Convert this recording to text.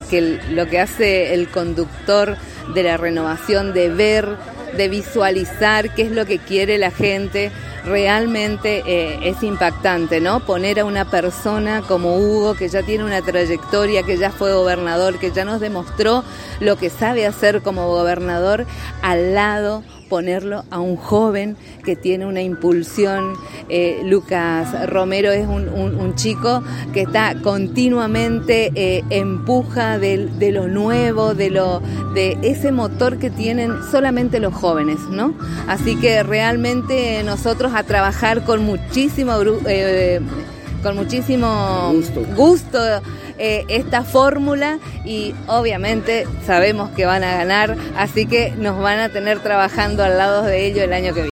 que lo que hace el conductor de la renovación, de ver, de visualizar qué es lo que quiere la gente, realmente es impactante, ¿no? Poner a una persona como Hugo, que ya tiene una trayectoria, que ya fue gobernador, que ya nos demostró lo que sabe hacer como gobernador, al lado ponerlo a un joven que tiene una impulsión. Lucas Romero es un chico que está continuamente empuja de lo nuevo, de ese motor que tienen solamente los jóvenes, ¿no? Así que realmente nosotros a trabajar con muchísimo gusto esta fórmula, y obviamente sabemos que van a ganar, así que nos van a tener trabajando al lado de ellos el año que viene.